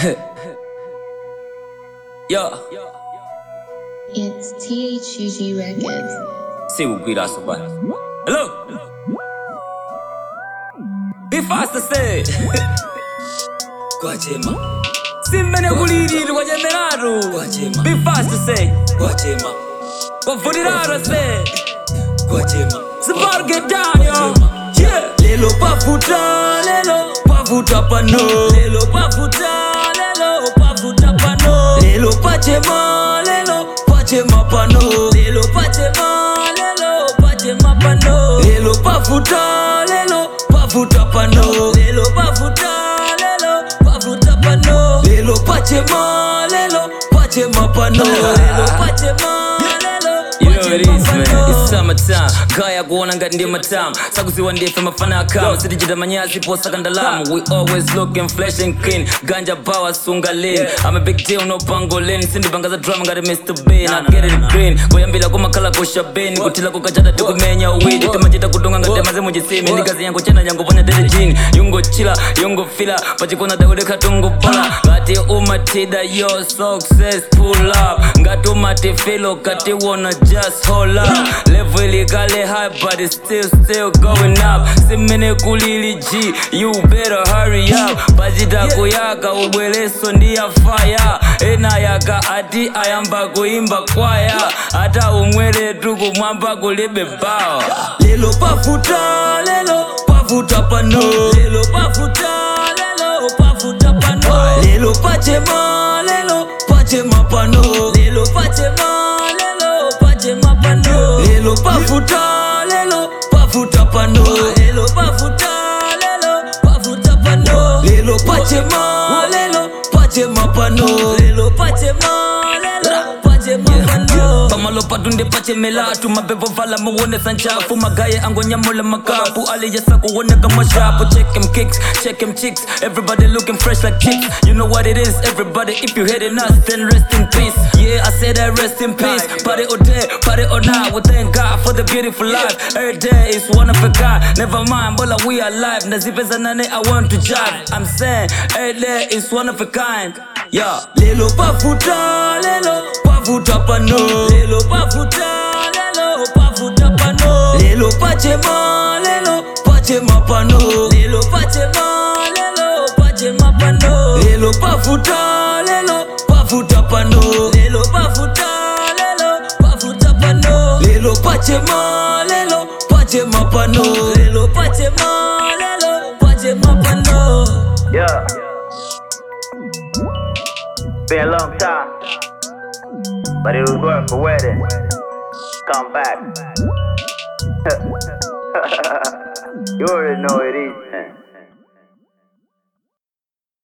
Yo. It's THUG Records. See what we so bad. Hello. Be fast to say. Kwachema. Simbene kuliri kwa jemeraro. Kwachema. Be fast to say. Kwachema. Kwa furiraro say. Kwachema. Support get down yo. Yeah. Lelo pafuta pano. Lelo pafuta pano. Lelo pachema pano. Lelo pachema pano. Lelo pafuta pano. Lelo pafuta pano. Lelo pachema pano. Lelo pachema. You know what it is, man. It's summertime. Gaya kuona ngati ndiye matamu. Sakuziwa ndiye fema fana akamu. Sitijita manyazi posa kandalamu. We always looking fresh and clean. Ganja power sunga lean. I'm a big deal no pangolin. Sindi bangaza drama ngati Mr. Bean. I get it green. Koyambila kumakala kusha beni. Kutila kukachata tukumenya weed. Timajita kudonga ngati maze mujisimi. Ndikazi yangu chena yangu ponya tete jini. Yungo chila, yungo fila. Pachikona dagudeka tungo pala. Ngati umatida yo success pull up. Ngati umati filo kati wanna just hold up. Level illegally high but it's still going up. Simene kulili G, you better hurry up. Bajita kuyaka ubweleso ndiya fire. Ena yaka ati ayamba kuimba kwaya. Ata umwele tuku mwamba kulibe bao. Lelo pafuta pano. Lelo pafuta pano. Lelo pachema pano. Lelo pachema pano. Lelo pafuta pano. Lelo pafuta pano. Lelo pachema pano. Lelo pachema pano. Pamalo patunde pachemelatu. Mabevo vala muone sanchafu. Magaye ango nyamule makapu. Ali yasa kuone kama shapu. Check him kicks, check him chicks. Everybody looking fresh like chicks. You know what it is, everybody. If you hating us, then rest in peace. Yeah, I said that rest in peace. Party or day, party or night. We thank God for the beautiful life. Every day is one of a kind. Never mind, bola we alive. Nazipeza nane, I want to jive. I'm saying, every day is one of a kind. Yeah. Lelo pafuta pano. Lelo pafuta pano. Lelo pachema pano. Lelo pachema pano. Lelo pafuta pano. Lelo pafuta pano. Lelo pachema pano. Lelo pachema pano. Yeah. Been a long time, but it was worth a wedding. Come back. You already know it is, man.